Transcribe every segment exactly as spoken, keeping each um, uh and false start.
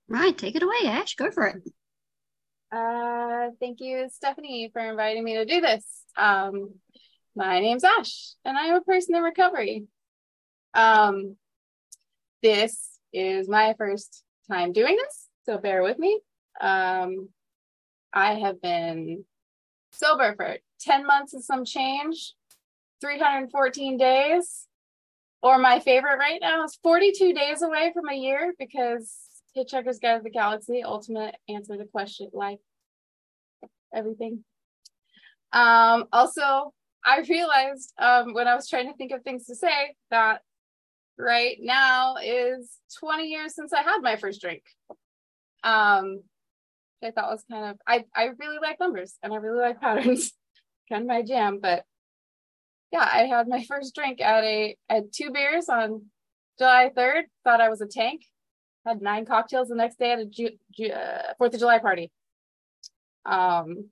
Right, take it away, Ash. Go for it. Uh, thank you, Stephanie, for inviting me to do this. Um, my name's Ash, and I'm a person in recovery. Um, this is my first time doing this, so bear with me. Um, I have been sober for ten months and some change, three hundred fourteen days, or my favorite right now is forty-two days away from a year because Hitchhiker's Guide to the Galaxy, ultimate answer to question, life, everything. Um, also, I realized um, when I was trying to think of things to say that right now is twenty years since I had my first drink. Um, I thought was kind of, I, I really like numbers and I really like patterns, kind of my jam. But yeah, I had my first drink at a, at two beers on July third, thought I was a tank, had nine cocktails the next day at a Ju- Ju- uh, fourth of July party. Um,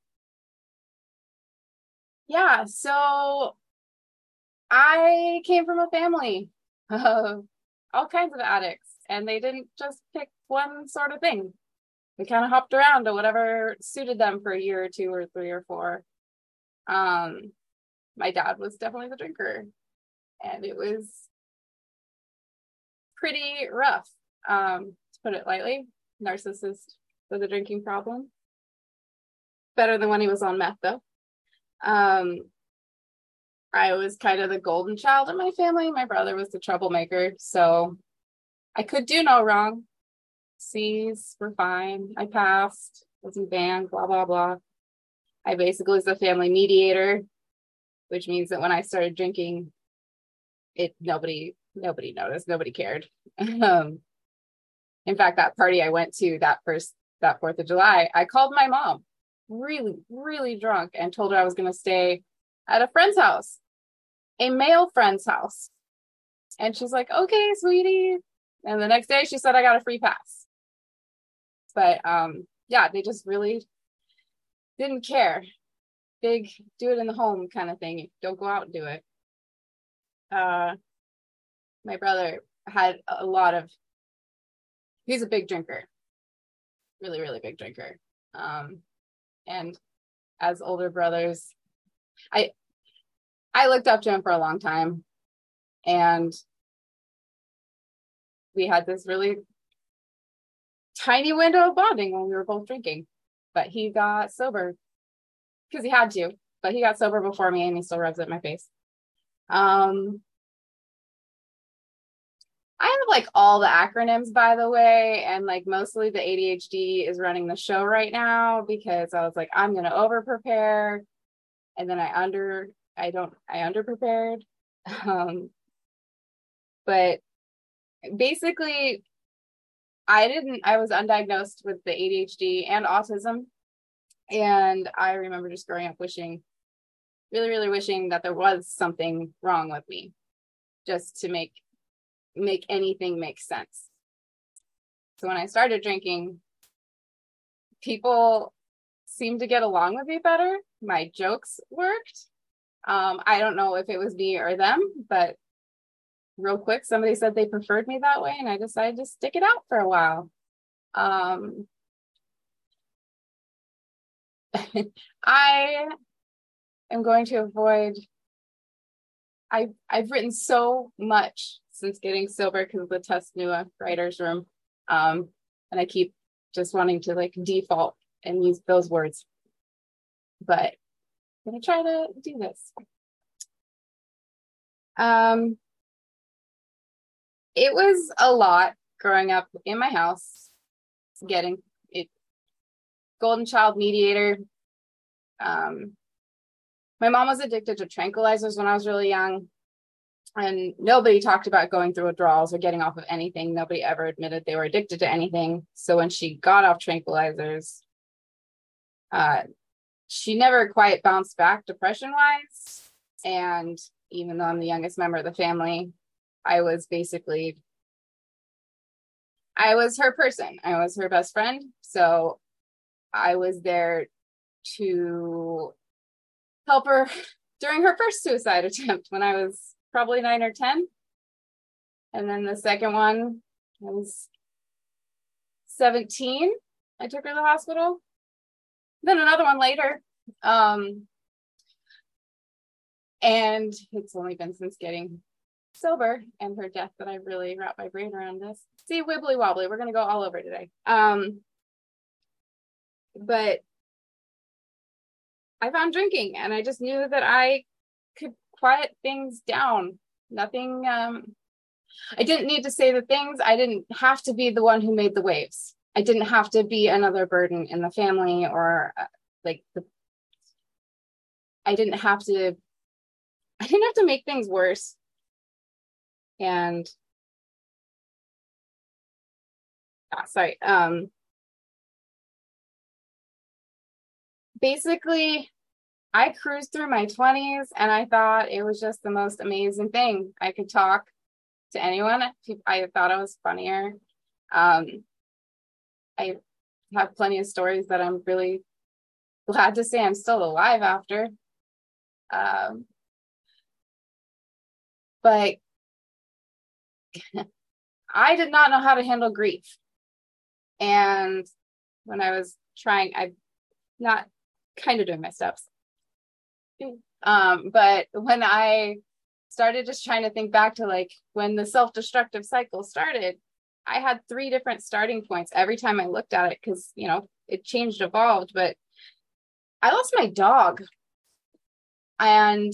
yeah, so I came from a family of all kinds of addicts, and they didn't just pick one sort of thing. They kind of hopped around to whatever suited them for a year or two or three or four. Um, my dad was definitely the drinker, and it was pretty rough, um, to put it lightly. Narcissist with a drinking problem. Better than when he was on meth, though. Um, I was kind of the golden child in my family. My brother was the troublemaker, so I could do no wrong. C's were fine. I passed, wasn't banned, blah, blah, blah. I basically was the family mediator, which means that when I started drinking, it nobody nobody noticed, nobody cared. Um, in fact, that party I went to that first that Fourth of July, I called my mom, really, really drunk, and told her I was going to stay at a friend's house, a male friend's house, and she's like, "Okay, sweetie." And the next day, she said I got a free pass. But um, yeah, they just really didn't care. Big, do it in the home kind of thing. Don't go out and do it. Uh, my brother had a lot of. He's a big drinker, really, really big drinker. Um, and as older brothers, I I looked up to him for a long time, and we had this really tiny window of bonding when we were both drinking. But he got sober because he had to. But he got sober before me, and he still rubs it in my face. Um, I have like all the acronyms, by the way, and like mostly the A D H D is running the show right now because I was like, I'm gonna over prepare, and then I under, I don't, I under prepared. Um, but basically, I didn't, I was undiagnosed with the A D H D and autism, and I remember just growing up wishing, really, really wishing that there was something wrong with me, just to make make anything make sense. So when I started drinking, people seemed to get along with me better. My jokes worked. Um, I don't know if it was me or them, but real quick, somebody said they preferred me that way, and I decided to stick it out for a while. Um, I am going to avoid. I I've written so much since getting sober because of the Tess Nua writers room, um, and I keep just wanting to like default and use those words, but I'm gonna try to do this. Um, it was a lot growing up in my house, getting it golden child mediator. Um, my mom was addicted to tranquilizers when I was really young, and nobody talked about going through withdrawals or getting off of anything. Nobody ever admitted they were addicted to anything. So when she got off tranquilizers, uh, she never quite bounced back depression wise. And even though I'm the youngest member of the family, I was basically I was her person. I was her best friend. So I was there to help her during her first suicide attempt when I was probably nine or ten. And then the second one, I was seventeen, I took her to the hospital. Then another one later. Um, and it's only been since getting sober and her death that I really wrapped my brain around this. See, wibbly wobbly. We're going to go all over today. Um, but I found drinking, and I just knew that I could quiet things down. Nothing, um, I didn't need to say the things. I didn't have to be the one who made the waves. I didn't have to be another burden in the family, or uh, like the, I didn't have to, I didn't have to make things worse. And ah, sorry. Um, basically, I cruised through my twenties and I thought it was just the most amazing thing. I could talk to anyone. I thought I was funnier. Um, I have plenty of stories that I'm really glad to say I'm still alive after. Um, but I did not know how to handle grief. And when I was trying, I'm not kind of doing my steps. Um, but when I started just trying to think back to like when the self-destructive cycle started, I had three different starting points every time I looked at it, because, you know, it changed, evolved. But I lost my dog, and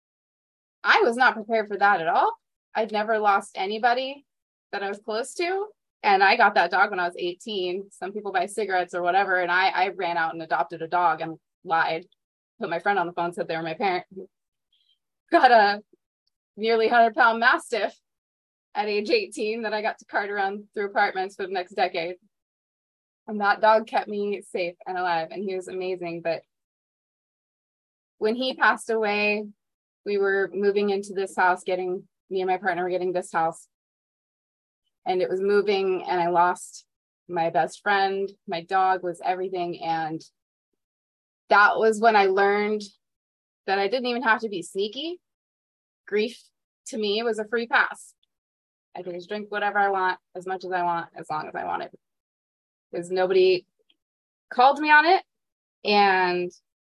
I was not prepared for that at all. I'd never lost anybody that I was close to. And I got that dog when I was eighteen. Some people buy cigarettes or whatever. And I, I ran out and adopted a dog and lied. Put my friend on the phone, said they were my parent. Got a nearly one hundred pound Mastiff at age eighteen that I got to cart around through apartments for the next decade. And that dog kept me safe and alive. And he was amazing. But when he passed away, we were moving into this house, getting, me and my partner were getting this house. And it was moving, and I lost my best friend. My dog was everything. And that was when I learned that I didn't even have to be sneaky. Grief to me was a free pass. I could just drink whatever I want, as much as I want, as long as I want it. Because nobody called me on it. And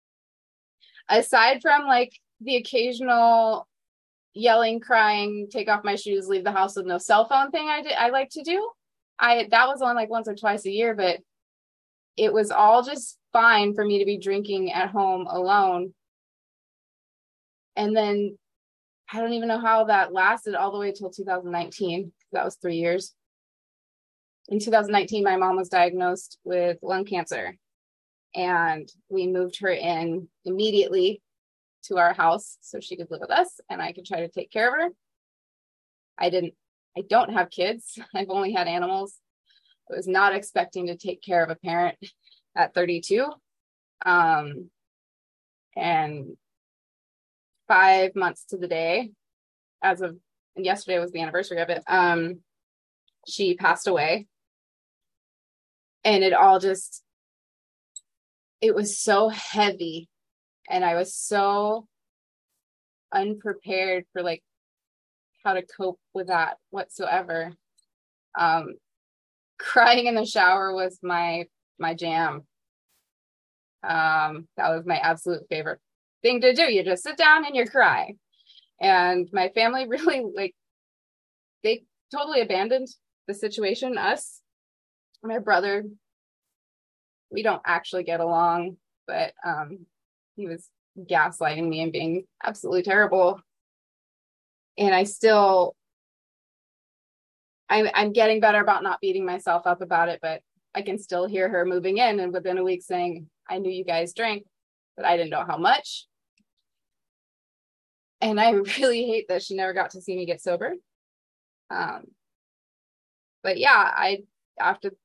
aside from like the occasional yelling, crying, take off my shoes, leave the house with no cell phone thing I did, I like to do, I that was only like once or twice a year, but it was all just fine for me to be drinking at home alone. And then I don't even know how that lasted all the way till two thousand nineteen. That was three years. In two thousand nineteen, my mom was diagnosed with lung cancer, and we moved her in immediately to our house so she could live with us and I could try to take care of her. I didn't, I don't have kids. I've only had animals. I was not expecting to take care of a parent at thirty-two. Um, and five months to the day, as of, and yesterday was the anniversary of it, um, she passed away. And it all just, it was so heavy. And I was so unprepared for like how to cope with that whatsoever. Um, crying in the shower was my, my jam. Um, that was my absolute favorite thing to do. You just sit down and you cry. And my family really, like, they totally abandoned the situation. Us, my brother, we don't actually get along, but um, he was gaslighting me and being absolutely terrible. And I still, I'm, I'm getting better about not beating myself up about it, but I can still hear her moving in and within a week saying, I knew you guys drank, but I didn't know how much. And I really hate that she never got to see me get sober. Um, but yeah, I, after,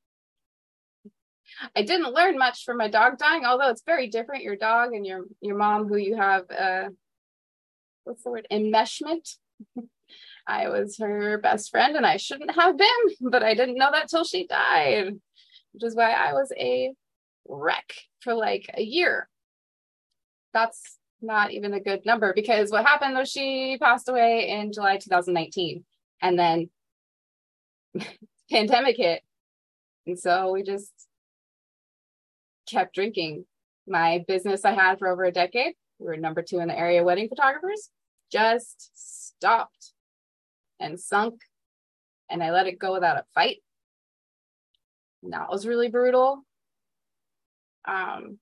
I didn't learn much from my dog dying, although it's very different. Your dog and your, your mom, who you have, uh, what's the word? Enmeshment. I was her best friend and I shouldn't have been, but I didn't know that till she died, which is why I was a wreck for like a year. That's not even a good number, because what happened was she passed away in July two thousand nineteen, and then pandemic hit And so we just kept drinking. My business I had for over a decade, we were number two in the area wedding photographers, just stopped and sunk, and I let it go without a fight. And that was really brutal. Um,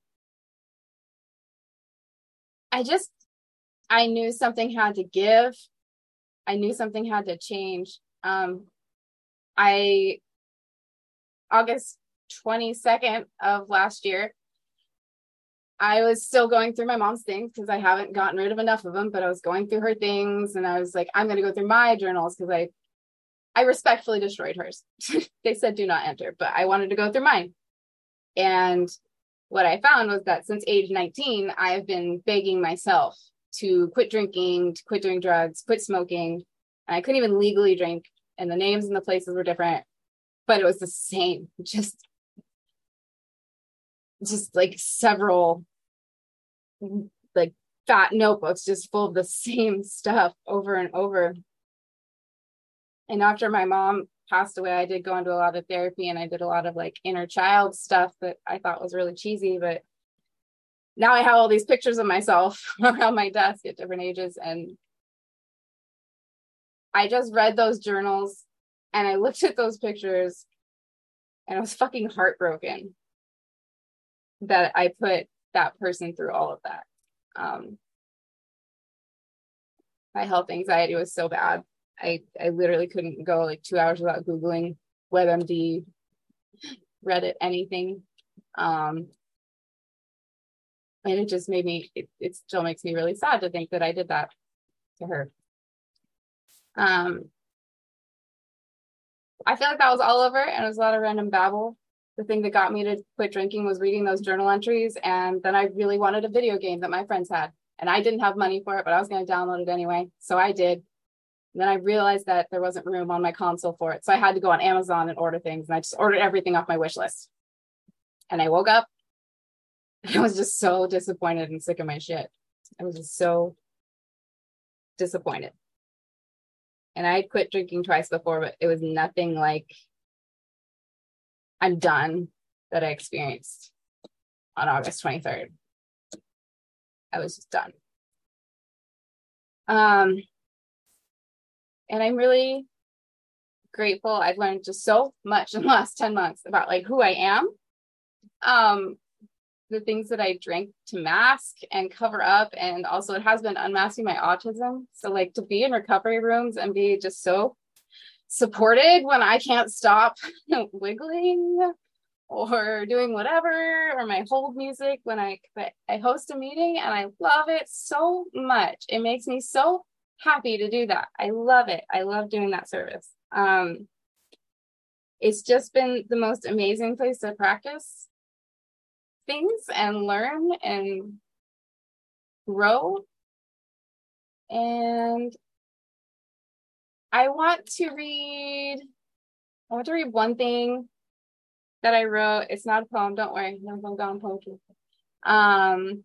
I just, I knew something had to give. I knew something had to change. Um, I, August twenty-second of last year, I was still going through my mom's things because I haven't gotten rid of enough of them, but I was going through her things and I was like, I'm going to go through my journals because I, I respectfully destroyed hers. They said, do not enter, but I wanted to go through mine. And what I found was that since age nineteen, I've been begging myself to quit drinking, to quit doing drugs, quit smoking. And I couldn't even legally drink, and the names and the places were different, but it was the same, just just like several like fat notebooks just full of the same stuff over and over. And after my mom passed away, I did go into a lot of therapy, and I did a lot of like inner child stuff that I thought was really cheesy, but now I have all these pictures of myself around my desk at different ages. And I just read those journals and I looked at those pictures and I was fucking heartbroken that I put that person through all of that. Um, my health anxiety was so bad. I, I literally couldn't go like two hours without Googling WebMD, Reddit, anything. Um, and it just made me, it, it still makes me really sad to think that I did that to her. Um, I feel like that was all over, and it was a lot of random babble. The thing that got me to quit drinking was reading those journal entries. And then I really wanted a video game that my friends had, and I didn't have money for it, but I was going to download it anyway. So I did. And then I realized that there wasn't room on my console for it. So I had to go on Amazon and order things. And I just ordered everything off my wish list. And I woke up and I was just so disappointed and sick of my shit. I was just so disappointed. And I had quit drinking twice before, but it was nothing like I'm done that I experienced on August twenty-third. I was just done. Um, and I'm really grateful. I've learned just so much in the last ten months about like who I am. Um, the things that I drank to mask and cover up. And also it has been unmasking my autism. So like to be in recovery rooms and be just so supported when I can't stop wiggling or doing whatever, or my hold music when I, I host a meeting, and I love it so much. It makes me so happy to do that. I love it. I love doing that service. Um, it's just been the most amazing place to practice things and learn and grow. And I want to read, I want to read one thing that I wrote. It's not a poem, don't worry, no poem down poetry. Um,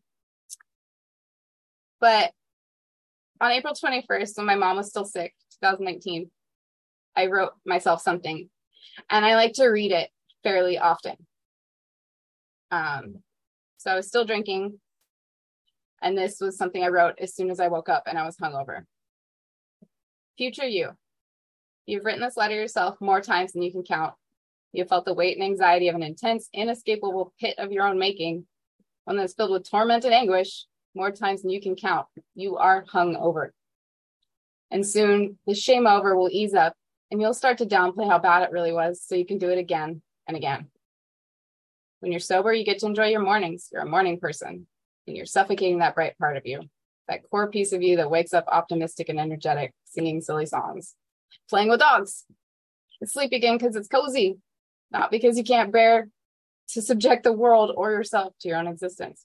but on April twenty-first, when my mom was still sick, twenty nineteen, I wrote myself something, and I like to read it fairly often. Um, so I was still drinking, and this was something I wrote as soon as I woke up and I was hungover. Future you, you've written this letter yourself more times than you can count. You felt the weight and anxiety of an intense, inescapable pit of your own making, one that's filled with torment and anguish more times than you can count. You are hungover. And soon the shame over will ease up, and you'll start to downplay how bad it really was, so you can do it again and again. When you're sober, you get to enjoy your mornings. You're a morning person, and you're suffocating that bright part of you, that core piece of you that wakes up optimistic and energetic, singing silly songs, playing with dogs, and sleep again because it's cozy, not because you can't bear to subject the world or yourself to your own existence.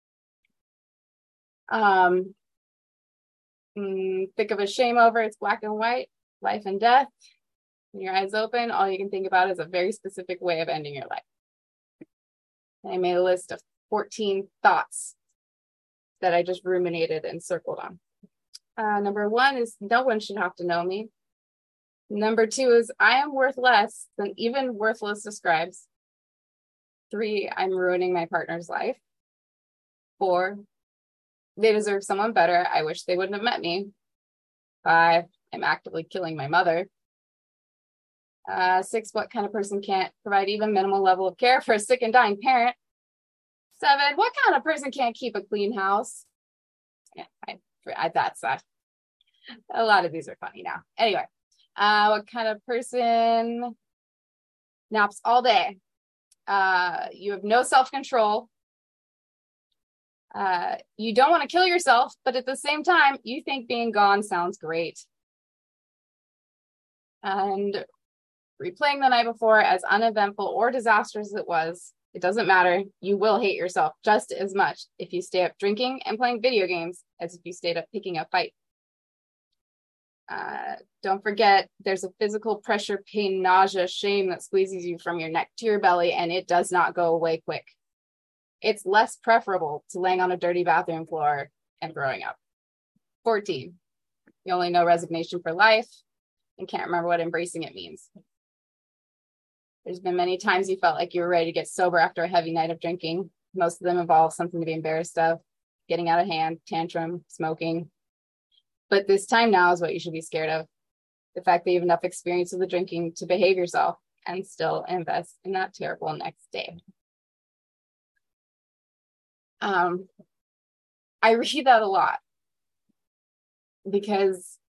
Um, mm, think of a shame over, it's black and white, life and death. When your eyes open, all you can think about is a very specific way of ending your life. And I made a list of fourteen thoughts that I just ruminated and circled on. Uh, number one is no one should have to know me. Number two is I am worth less than even worthless describes. Three, I'm ruining my partner's life. Four, they deserve someone better. I wish they wouldn't have met me. Five, I'm actively killing my mother. Uh, six, what kind of person can't provide even minimal level of care for a sick and dying parent? Seven, what kind of person can't keep a clean house? Yeah, I, I, that's that. A lot of these are funny now. Anyway, uh, what kind of person naps all day? Uh, you have no self-control. Uh, you don't want to kill yourself, but at the same time, you think being gone sounds great. And replaying the night before, as uneventful or disastrous as it was, it doesn't matter. You will hate yourself just as much if you stay up drinking and playing video games as if you stayed up picking a fight. Uh, don't forget, there's a physical pressure, pain, nausea, shame that squeezes you from your neck to your belly, and it does not go away quick. It's less preferable to laying on a dirty bathroom floor and throwing up. fourteen, you only know resignation for life and can't remember what embracing it means. There's been many times you felt like you were ready to get sober after a heavy night of drinking. Most of them involve something to be embarrassed of, getting out of hand, tantrum, smoking. But this time now is what you should be scared of. The fact that you have enough experience with the drinking to behave yourself and still invest in that terrible next day. Um, I read that a lot because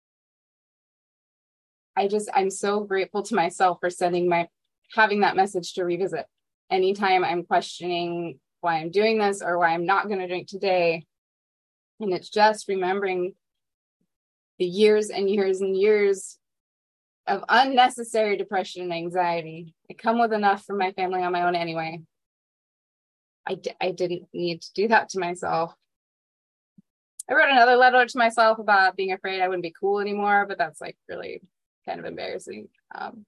I just, I'm so grateful to myself for sending my, having that message to revisit. Anytime I'm questioning why I'm doing this or why I'm not going to drink today. And it's just remembering the years and years and years of unnecessary depression and anxiety. I come with enough from my family on my own anyway. I, d- I didn't need to do that to myself. I wrote another letter to myself about being afraid I wouldn't be cool anymore, but that's like really kind of embarrassing. Um,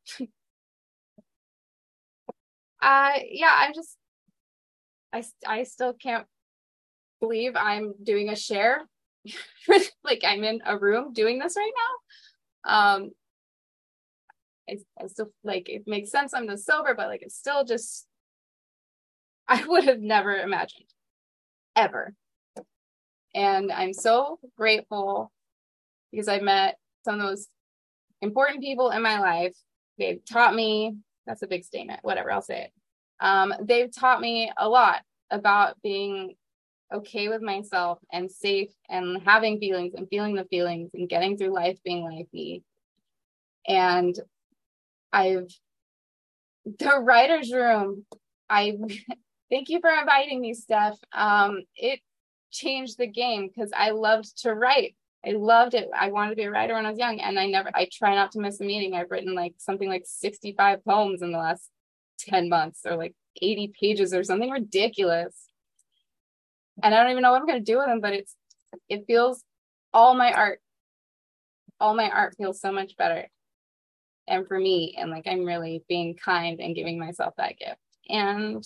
uh, yeah, I'm just, I, I still can't believe I'm doing a share. Like I'm in a room doing this right now. Um, I, I still like, it makes sense I'm this sober, but like, it's still just, I would have never imagined ever. And I'm so grateful because I met some of those important people in my life. They've taught me, that's a big statement, whatever, I'll say it. Um, they've taught me a lot about being okay with myself and safe and having feelings and feeling the feelings and getting through life being lifey. And I've, the writer's room, I thank you for inviting me, Steph. Um, it changed the game because I loved to write. I loved it. I wanted to be a writer when I was young, and I never, I try not to miss a meeting. I've written like something like sixty-five poems in the last ten months or like eighty pages or something ridiculous. And I don't even know what I'm going to do with them, but it's, it feels, all my art, all my art feels so much better. And for me, and like, I'm really being kind and giving myself that gift. And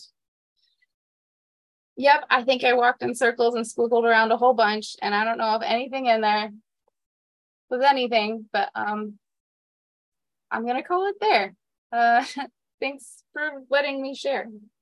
yep, I think I walked in circles and squiggled around a whole bunch, and I don't know if anything in there was anything, but um, I'm going to call it there. Uh, thanks for letting me share.